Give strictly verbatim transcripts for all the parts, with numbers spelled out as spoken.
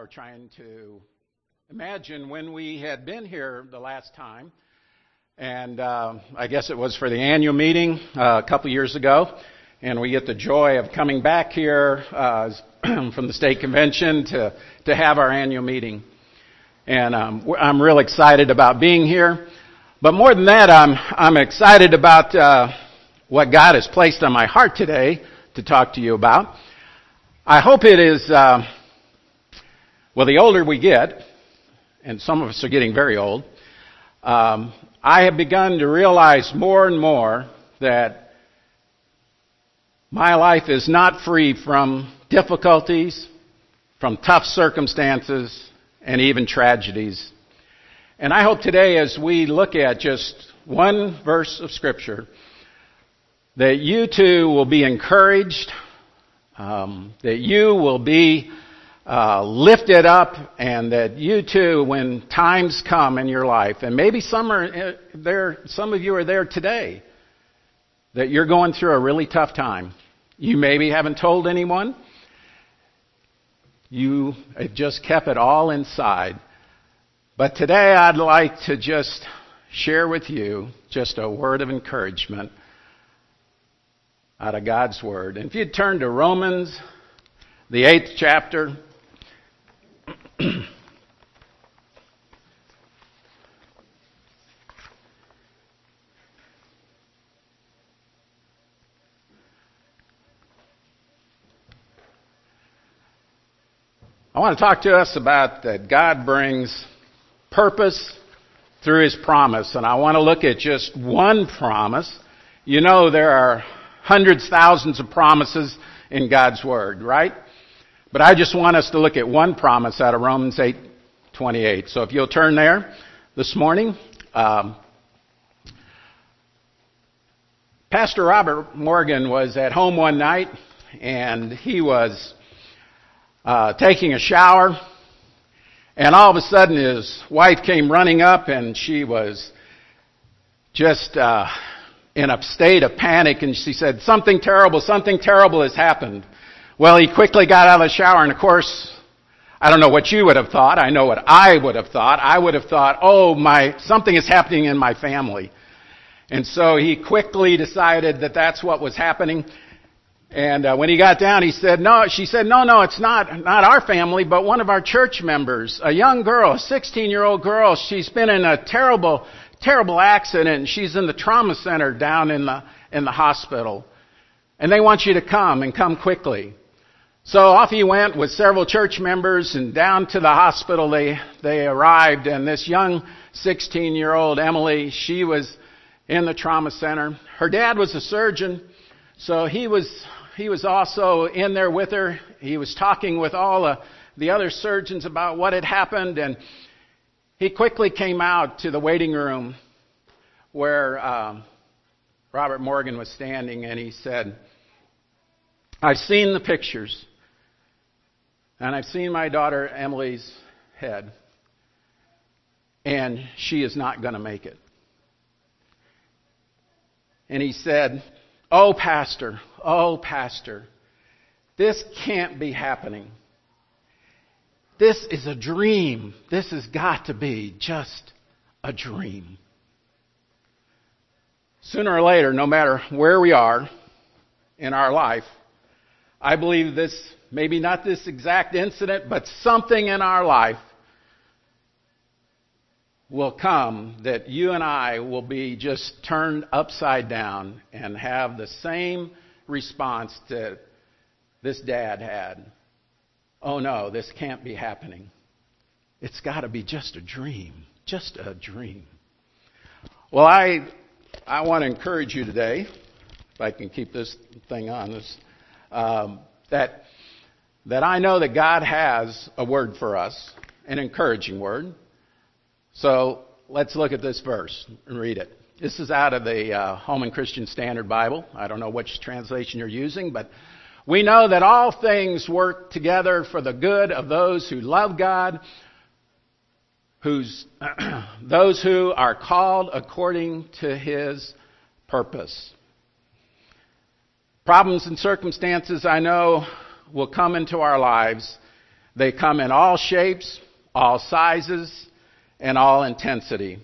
were trying to imagine when we had been here the last time, and uh, I guess it was for the annual meeting uh, a couple years ago, and we get the joy of coming back here uh, from the state convention to to have our annual meeting, and um, I'm real excited about being here. But more than that, I'm I'm excited about uh, what God has placed on my heart today to talk to you about. I hope it is. Uh, Well, the older we get, and some of us are getting very old, um, I have begun to realize more and more that my life is not free from difficulties, from tough circumstances, and even tragedies. And I hope today, as we look at just one verse of Scripture, that you too will be encouraged, um, that you will be Uh, lifted up, and that you too, when times come in your life, and maybe some are there, some of you are there today, that you're going through a really tough time. You maybe haven't told anyone. You have just kept it all inside. But today I'd like to just share with you just a word of encouragement out of God's Word. And if you'd turn to Romans, the eighth chapter, I want to talk to us about that God brings purpose through His promise. And I want to look at just one promise. You know there are hundreds, thousands of promises in God's Word, right? But I just want us to look at one promise out of Romans eight twenty-eight. So if you'll turn there this morning. Um, Pastor Robert Morgan was at home one night, and he was uh, taking a shower, and all of a sudden his wife came running up, and she was just uh, in a state of panic, and she said, "Something terrible, something terrible has happened." Well, he quickly got out of the shower, and of course, I don't know what you would have thought. I know what I would have thought. I would have thought, oh, my, something is happening in my family. And so he quickly decided that that's what was happening. And uh, when he got down, he said, no, she said, no, no, it's not, not our family, but one of our church members, a young girl, a sixteen-year-old girl. She's been in a terrible, terrible accident, and she's in the trauma center down in the, in the hospital. And they want you to come, and come quickly. So off he went with several church members, and down to the hospital they, they arrived, and this young sixteen-year-old Emily, she was in the trauma center. Her dad was a surgeon, so he was, he was also in there with her. He was talking with all the, the other surgeons about what had happened, and he quickly came out to the waiting room where um, Robert Morgan was standing, and he said, "I've seen the pictures, and I've seen my daughter Emily's head, and she is not going to make it." And he said, "Oh, Pastor, oh, Pastor, this can't be happening. This is a dream. This has got to be just a dream." Sooner or later, no matter where we are in our life, I believe this, maybe not this exact incident, but something in our life will come that you and I will be just turned upside down and have the same response that this dad had. Oh no, this can't be happening. It's got to be just a dream, just a dream. Well, I I want to encourage you today, if I can keep this thing on, this um, that that I know that God has a word for us, an encouraging word. So let's look at this verse and read it. This is out of the uh, Holman Christian Standard Bible. I don't know which translation you're using, but we know that all things work together for the good of those who love God, who's those who are called according to His purpose. Problems and circumstances, I know, will come into our lives They come in all shapes, all sizes, and all intensity.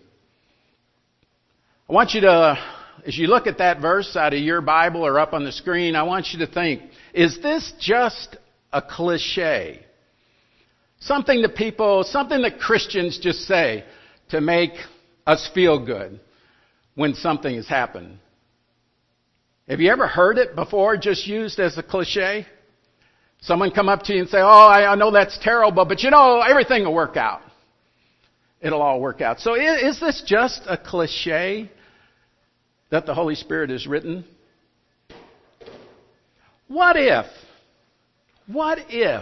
I want you to, as you look at that verse out of your Bible or up on the screen, I want you to think, is this just a cliche? Something that people, something that Christians just say to make us feel good when something has happened. Have you ever heard it before, just used as a cliche? Someone come up to you and say, oh, I know that's terrible, but you know, everything will work out. It'll all work out. So is this just a cliche that the Holy Spirit has written? What if, what if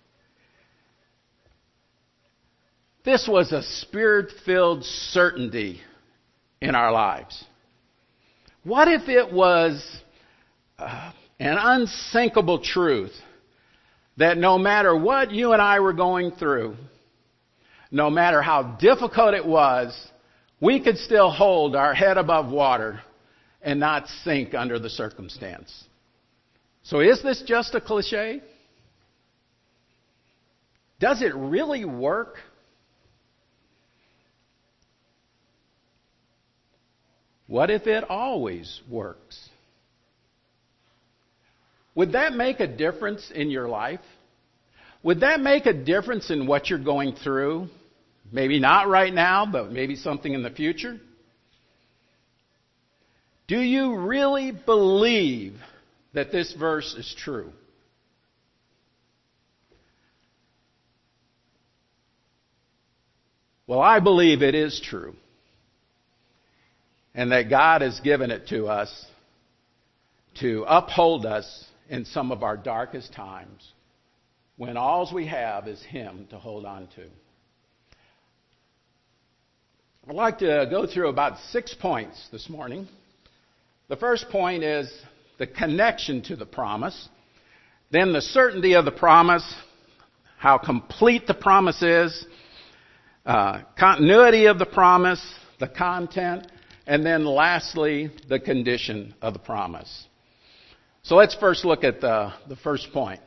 this was a Spirit-filled certainty in our lives? What if it was uh, an unsinkable truth that no matter what you and I were going through, no matter how difficult it was, we could still hold our head above water and not sink under the circumstance? So is this just a cliche? Does it really work? What if it always works? Would that make a difference in your life? Would that make a difference in what you're going through? Maybe not right now, but maybe something in the future. Do you really believe that this verse is true? Well, I believe it is true. And that God has given it to us to uphold us in some of our darkest times when all we have is Him to hold on to. I'd like to go through about six points this morning. The first point is the connection to the promise. Then the certainty of the promise, how complete the promise is, uh, continuity of the promise, the content, and then lastly, the condition of the promise. So let's first look at the, the first point.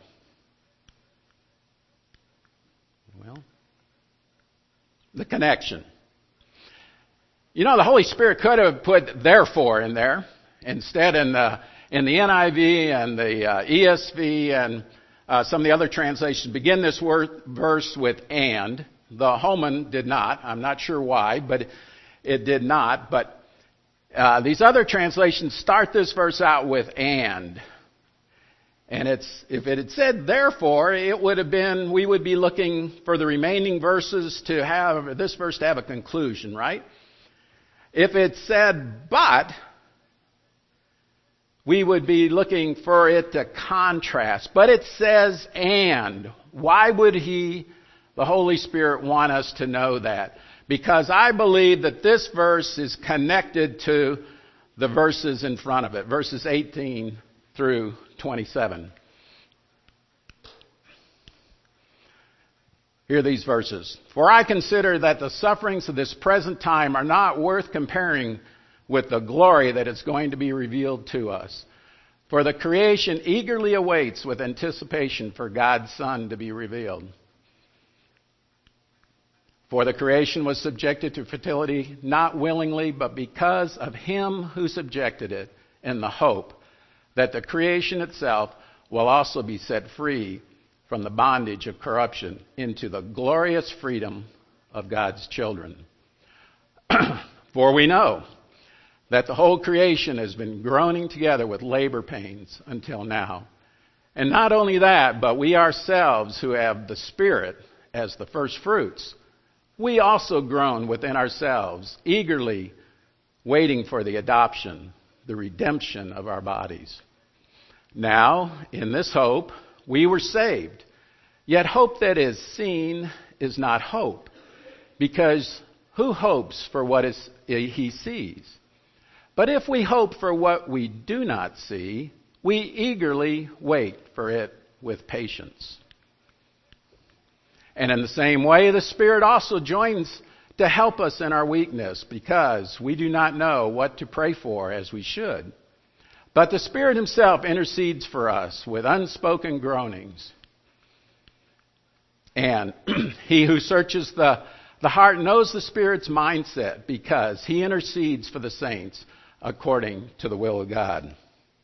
Well, the connection. You know, the Holy Spirit could have put therefore in there. Instead, in the, in the N I V and the uh, E S V and uh, some of the other translations begin this word, verse with and. The Holman did not. I'm not sure why, but it did not. But uh, these other translations start this verse out with and. And it's, if it had said therefore, it would have been, we would be looking for the remaining verses to have, this verse to have a conclusion, right? If it said but, we would be looking for it to contrast. But it says and. Why would He, the Holy Spirit, want us to know that? Because I believe that this verse is connected to the verses in front of it, verses eighteen through twenty-seven. Hear these verses. For I consider that the sufferings of this present time are not worth comparing with the glory that is going to be revealed to us. For the creation eagerly awaits with anticipation for God's Son to be revealed. For the creation was subjected to fertility, not willingly, but because of Him who subjected it, in the hope that the creation itself will also be set free from the bondage of corruption into the glorious freedom of God's children. For we know that the whole creation has been groaning together with labor pains until now. And not only that, but we ourselves who have the Spirit as the first fruits, we also groan within ourselves, eagerly waiting for the adoption, the redemption of our bodies. Now, in this hope, we were saved. Yet hope that is seen is not hope, because who hopes for what is, he sees? But if we hope for what we do not see, we eagerly wait for it with patience. And in the same way, the Spirit also joins to help us in our weakness, because we do not know what to pray for as we should. But the Spirit Himself intercedes for us with unspoken groanings. And he who searches the, the heart knows the Spirit's mindset because he intercedes for the saints according to the will of God.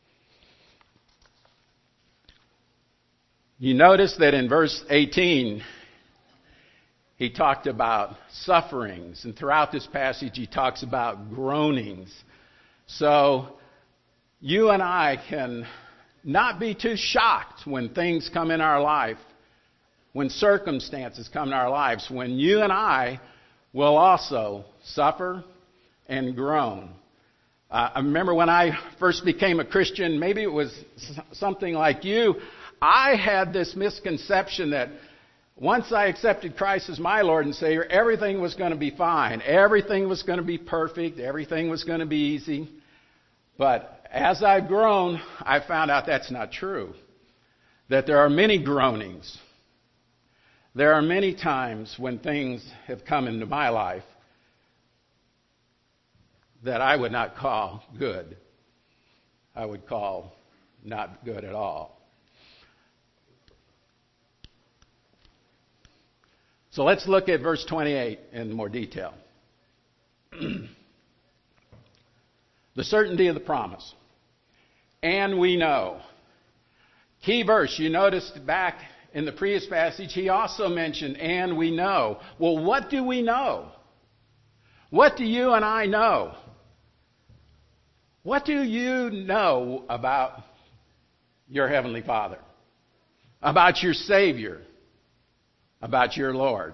You notice that in verse eighteen, he talked about sufferings, and throughout this passage he talks about groanings. So you and I can not be too shocked when things come in our life, when circumstances come in our lives, when you and I will also suffer and groan. Uh, I remember when I first became a Christian, maybe it was something like you, I had this misconception that once I accepted Christ as my Lord and Savior, everything was going to be fine. Everything was going to be perfect. Everything was going to be easy. But as I've grown, I found out that's not true. That there are many groanings. There are many times when things have come into my life that I would not call good. I would call not good at all. So let's look at verse twenty-eight in more detail. The certainty of the promise. And we know. Key verse, you noticed back in the previous passage, he also mentioned, and we know. Well, what do we know? What do you and I know? What do you know about your Heavenly Father? About your Savior? About your Lord?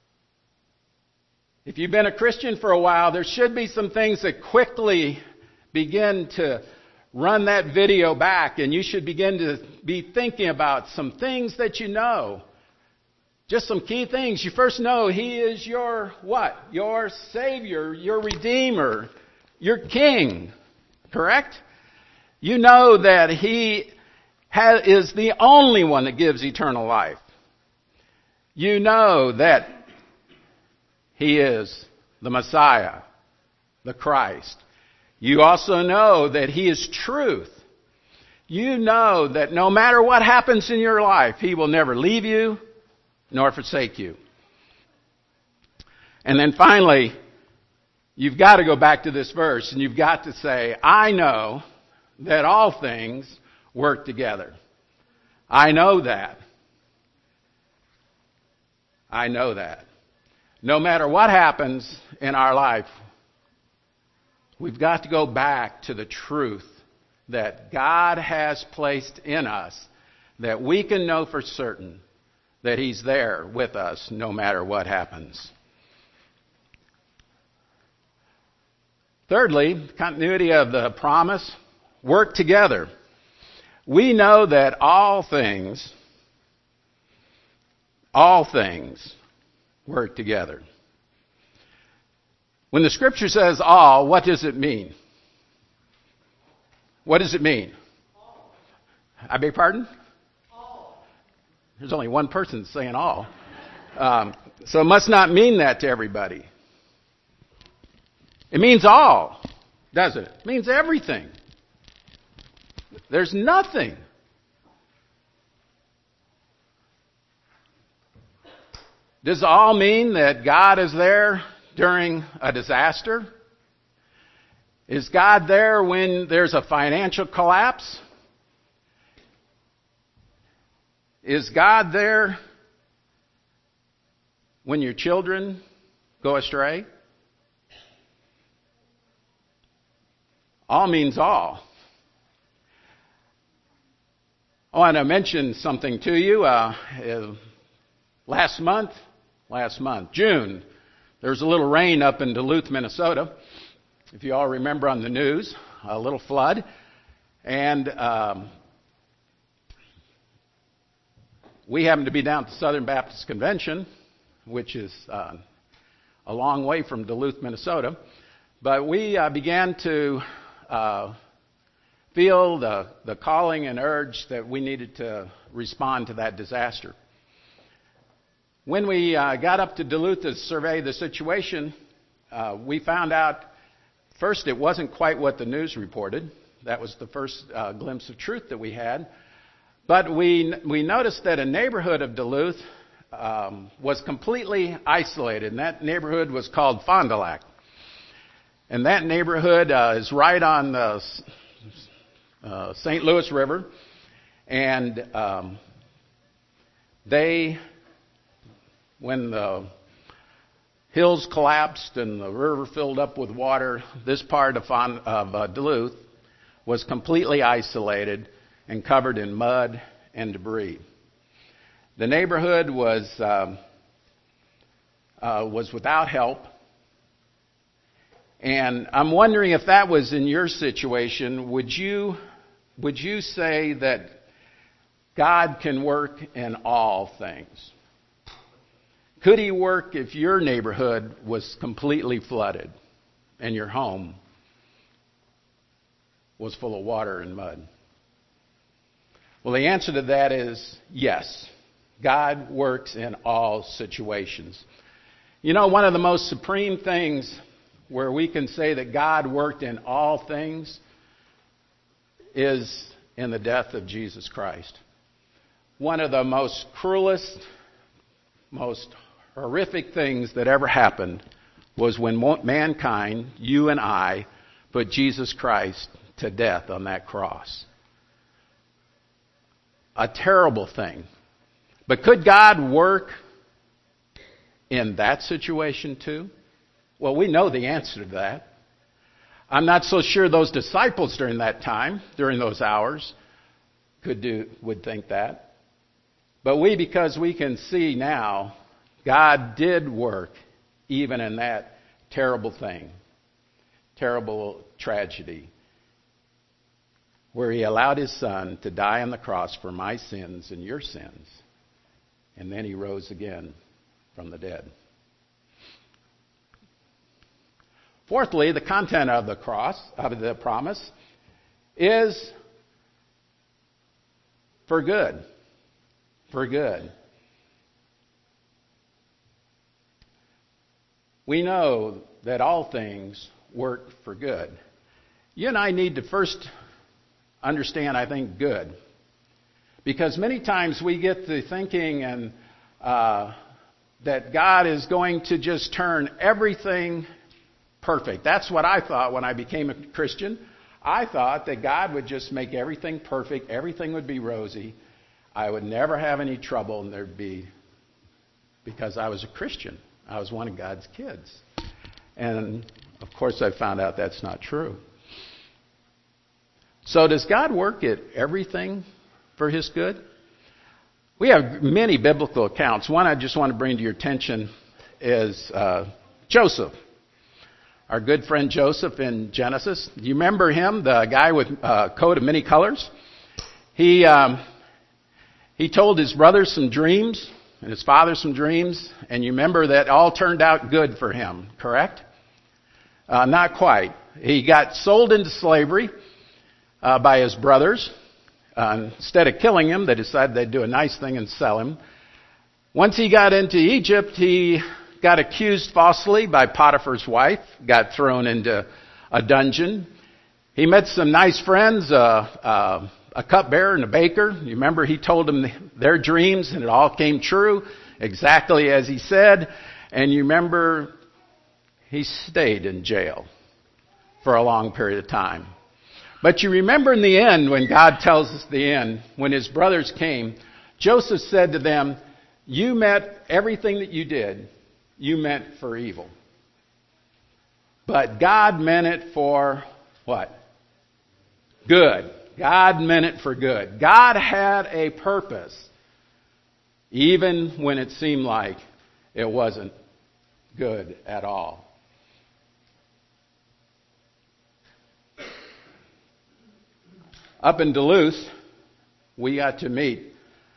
If you've been a Christian for a while, there should be some things that quickly begin to run that video back, and you should begin to be thinking about some things that you know. Just some key things. You first know He is your what? Your Savior, your Redeemer, your King. Correct? You know that He has, is the only one that gives eternal life. You know that He is the Messiah, the Christ. You also know that He is truth. You know that no matter what happens in your life, He will never leave you nor forsake you. And then finally, you've got to go back to this verse and you've got to say, I know that all things work together. I know that. I know that. No matter what happens in our life, we've got to go back to the truth that God has placed in us, that we can know for certain that He's there with us no matter what happens. Thirdly, continuity of the promise, work together. We know that all things, all things work together. When the Scripture says all, what does it mean? What does it mean? All. I beg your pardon? All. There's only one person saying all. Um, so it must not mean that to everybody. It means all, doesn't it? It means everything. There's nothing. Does all mean that God is there during a disaster? Is God there when there's a financial collapse? Is God there when your children go astray? All means all. I want to mention something to you. Uh, uh, last month, last month, June, there was a little rain up in Duluth, Minnesota. If you all remember on the news, a little flood. And um, we happened to be down at the Southern Baptist Convention, which is uh, a long way from Duluth, Minnesota. But we uh, began to uh, feel the, the calling and urge that we needed to respond to that disaster. When we uh, got up to Duluth to survey the situation, uh, we found out, first, it wasn't quite what the news reported. That was the first uh, glimpse of truth that we had. But we we noticed that a neighborhood of Duluth um, was completely isolated, and that neighborhood was called Fond du Lac. And that neighborhood uh, is right on the uh, Saint Louis River, and um, they, when the hills collapsed and the river filled up with water, this part of, Fond, of uh, Duluth was completely isolated and covered in mud and debris. The neighborhood was um, uh, was without help, and I'm wondering if that was in your situation. Would you would you say that God can work in all things? Could He work if your neighborhood was completely flooded and your home was full of water and mud? Well, the answer to that is yes. God works in all situations. You know, one of the most supreme things where we can say that God worked in all things is in the death of Jesus Christ. One of the most cruelest, most horrific things that ever happened was when mankind, you and I, put Jesus Christ to death on that cross. A terrible thing. But could God work in that situation too? Well, we know the answer to that. I'm not so sure those disciples during that time, during those hours, could do, would think that. But we, because we can see now, God did work even in that terrible thing, terrible tragedy, where He allowed His Son to die on the cross for my sins and your sins. And then He rose again from the dead. Fourthly, the content of the cross, of the promise, is for good. For good. We know that all things work for good. You and I need to first understand, I think, good. Because many times we get to thinking and uh, that God is going to just turn everything perfect. That's what I thought when I became a Christian. I thought that God would just make everything perfect. Everything would be rosy. I would never have any trouble, and there'd be, because I was a Christian. I was one of God's kids. And, of course, I found out that's not true. So does God work at everything for His good? We have many biblical accounts. One I just want to bring to your attention is uh, Joseph, our good friend Joseph in Genesis. Do you remember him, the guy with a coat of many colors? He um, he told his brothers some dreams and his father some dreams, and you remember that all turned out good for him, correct? Uh, not quite. He got sold into slavery uh, by his brothers. Uh, instead of killing him, they decided they'd do a nice thing and sell him. Once he got into Egypt, he got accused falsely by Potiphar's wife, got thrown into a dungeon. He met some nice friends, uh, uh, a cupbearer and a baker. You remember he told them their dreams, and it all came true, exactly as he said. And you remember he stayed in jail for a long period of time. But you remember in the end, when God tells us the end, when his brothers came, Joseph said to them, you meant everything that you did, you meant for evil. But God meant it for what? Good. God meant it for good. God had a purpose, even when it seemed like it wasn't good at all. Up in Duluth, we got to meet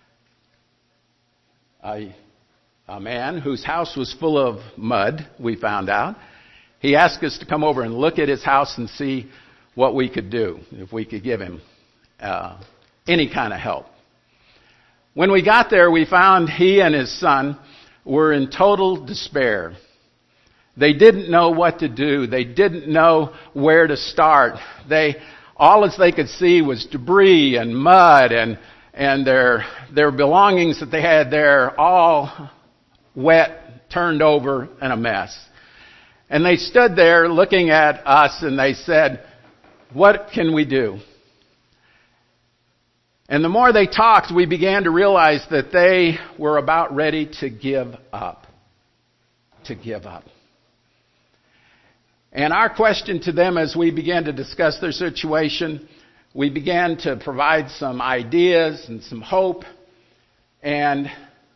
a, a man whose house was full of mud, we found out. He asked us to come over and look at his house and see what we could do, if we could give him uh, any kind of help. When we got there, we found he and his son were in total despair. They didn't know what to do. They didn't know where to start. They All as they could see was debris and mud, and and their their belongings that they had there all wet, turned over, and a mess. And they stood there looking at us and they said, what can we do? And the more they talked, we began to realize that they were about ready to give up. To give up. And our question to them as we began to discuss their situation, we began to provide some ideas and some hope. And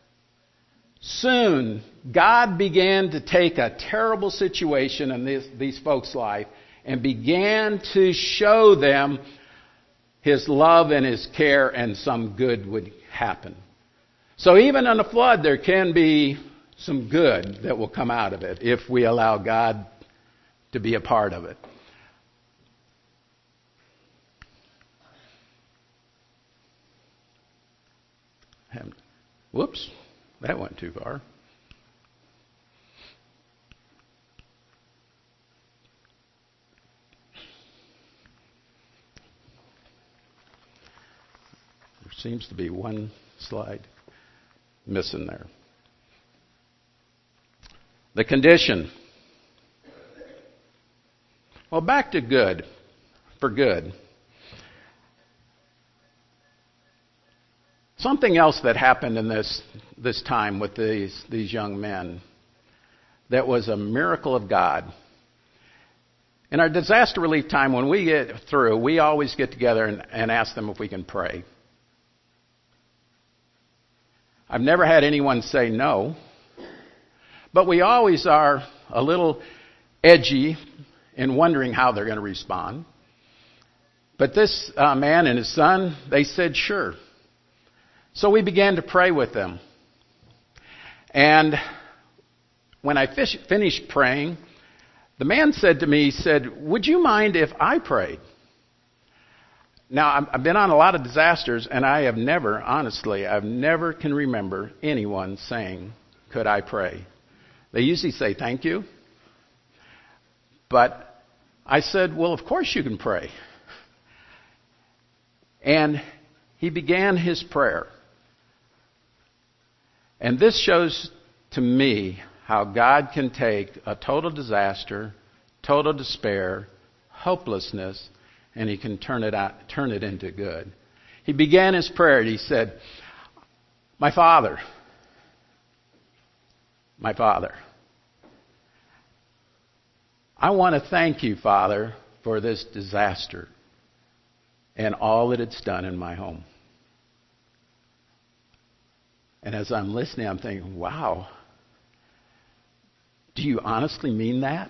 soon, God began to take a terrible situation in this, these folks' life and began to show them His love and His care, and some good would happen. So even in a flood, there can be some good that will come out of it if we allow God to be a part of it. Whoops, that went too far. There seems to be one slide missing there. The condition. Well, back to good, for good. Something else that happened in this this time with these these young men that was a miracle of God. In our disaster relief time, when we get through, we always get together and, and ask them if we can pray. I've never had anyone say no, but we always are a little edgy in wondering how they're going to respond. But this uh, man and his son, they said sure. So we began to pray with them. And when I fish, finished praying, the man said to me, he said, would you mind if I prayed? Now, I've been on a lot of disasters, and I have never, honestly, I've never can remember anyone saying, could I pray? They usually say thank you. But I said, well, of course you can pray. And he began his prayer. And this shows to me how God can take a total disaster, total despair, hopelessness, and He can turn it out, turn it into good. He began his prayer and he said, my Father, my Father, I want to thank you, Father, for this disaster and all that it's done in my home. And as I'm listening, I'm thinking, wow, do you honestly mean that?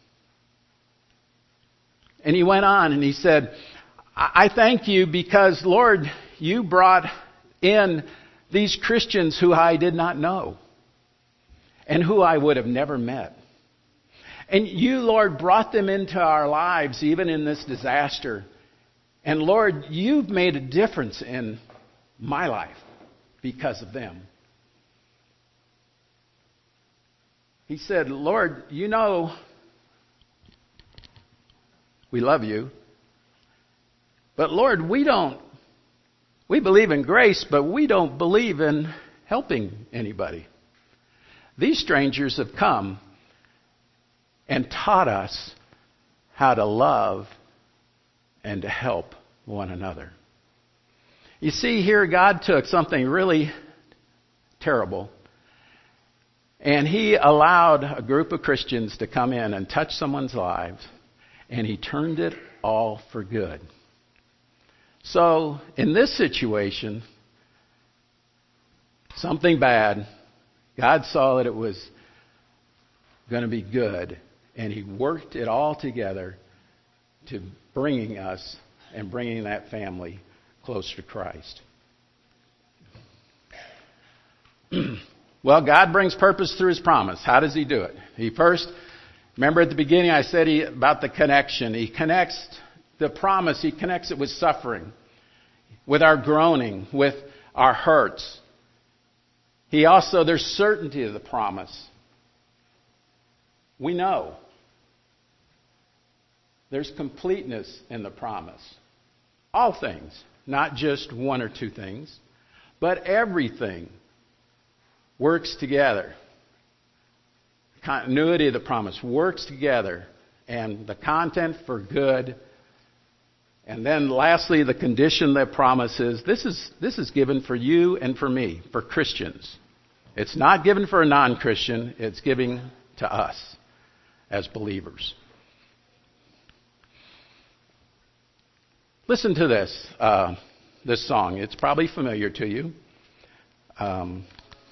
And he went on and he said, I thank you because, Lord, you brought in these Christians who I did not know and who I would have never met. And you, Lord, brought them into our lives even in this disaster. And Lord, you've made a difference in my life because of them. He said, Lord, you know we love you. But Lord, we don't, we believe in grace, but we don't believe in helping anybody. These strangers have come and taught us how to love and to help one another. You see, here God took something really terrible, and He allowed a group of Christians to come in and touch someone's lives, and He turned it all for good. So, in this situation, something bad, God saw that it was going to be good, and He worked it all together to bringing us and bringing that family closer to Christ. Well, God brings purpose through His promise. How does He do it? He first, remember at the beginning I said he, about the connection. He connects the promise, He connects it with suffering, with our groaning, with our hurts. He also, there's certainty of the promise. We know. There's completeness in the promise. All things, not just one or two things, but everything works together continuity of the promise works together, and the content for good. And then lastly, the condition that promises, this is, this is given for you and for me, for Christians. It's not given for a non-Christian, it's given to us as believers. Listen to this, uh, this song. It's probably familiar to you. Um,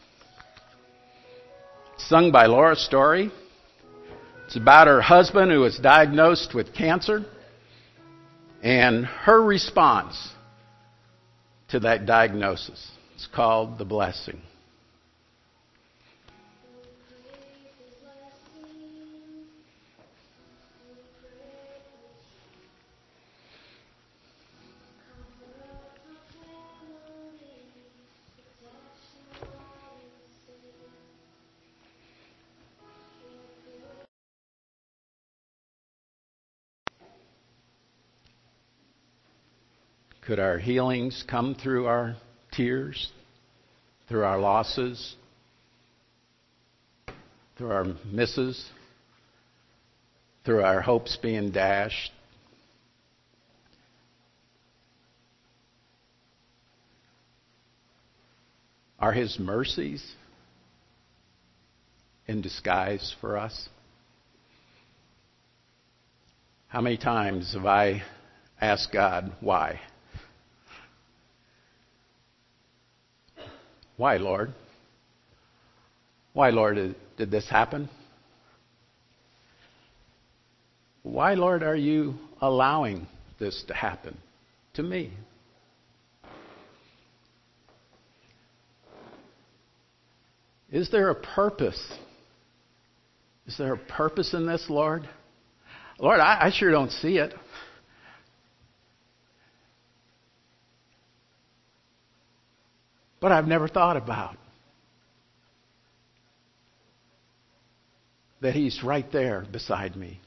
sung by Laura Story. It's about her husband who was diagnosed with cancer and her response to that diagnosis. It's called The Blessing. Could our healings come through our tears, through our losses, through our misses, through our hopes being dashed? Are His mercies in disguise for us? How many times have I asked God, why? Why, Lord? Why, Lord, did, did this happen? Why, Lord, are you allowing this to happen to me? Is there a purpose? Is there a purpose in this, Lord? Lord, I, I sure don't see it. But I've never thought about that He's right there beside me.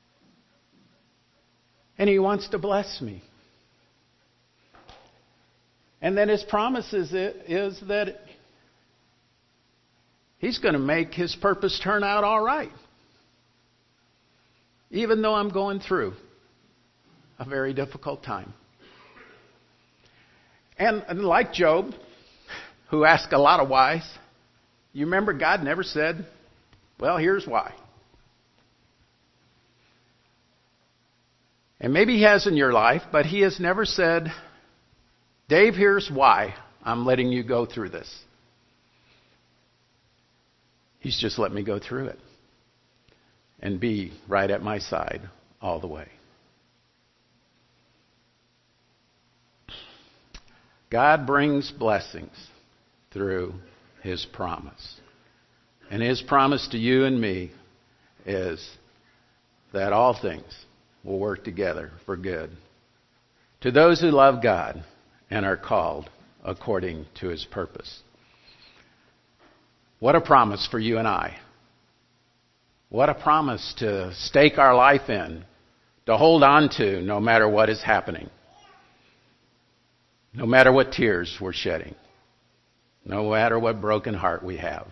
And He wants to bless me. And then His promise is, is that He's going to make His purpose turn out all right. Even though I'm going through a very difficult time. And, and like Job, who asked a lot of whys, you remember God never said, well, here's why. And maybe He has in your life, but He has never said, Dave, here's why I'm letting you go through this. He's just let me go through it and be right at my side all the way. God brings blessings through His promise. And His promise to you and me is that all things will work together for good to those who love God and are called according to His purpose. What a promise for you and I. What a promise to stake our life in, to hold on to no matter what is happening, no matter what tears we're shedding. No matter what broken heart we have.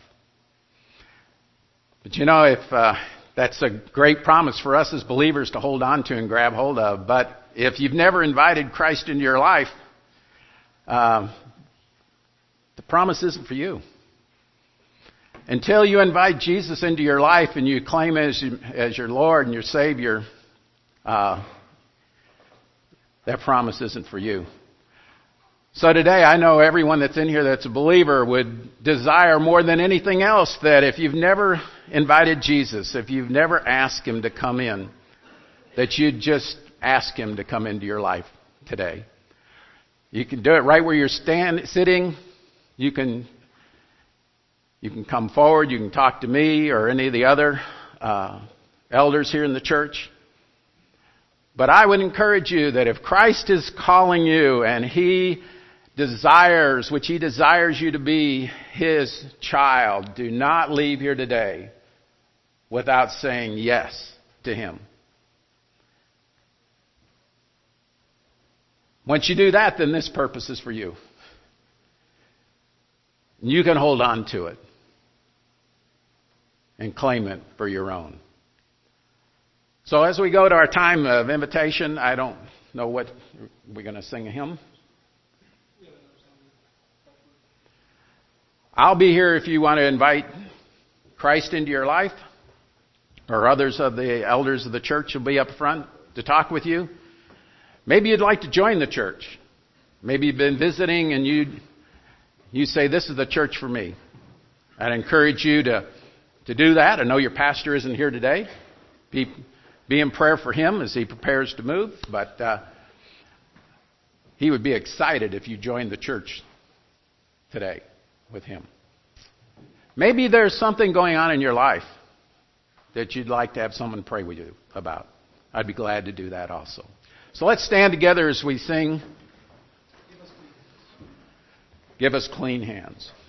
But you know, if uh, that's a great promise for us as believers to hold on to and grab hold of, but if you've never invited Christ into your life, uh, the promise isn't for you. Until you invite Jesus into your life and you claim Him as, as your Lord and your Savior, uh, that promise isn't for you. So today, I know everyone that's in here that's a believer would desire more than anything else that if you've never invited Jesus, if you've never asked Him to come in, that you'd just ask Him to come into your life today. You can do it right where you're stand, sitting. You can, you can come forward. You can talk to me or any of the other uh, elders here in the church. But I would encourage you that if Christ is calling you and He desires, which He desires you to be His child, do not leave here today without saying yes to Him. Once you do that, then this purpose is for you. You can hold on to it. and claim it for your own. So as we go to our time of invitation, I don't know what we're going to sing a hymn. I'll be here if you want to invite Christ into your life, or others of the elders of the church will be up front to talk with you. Maybe you'd like to join the church. Maybe you've been visiting and you you say, this is the church for me. I'd encourage you to, to do that. I know your pastor isn't here today. Be, be in prayer for him as he prepares to move, but uh, he would be excited if you joined the church today with him. Maybe there's something going on in your life that you'd like to have someone pray with you about. I'd be glad to do that also. So let's stand together as we sing, Give Us Clean Hands.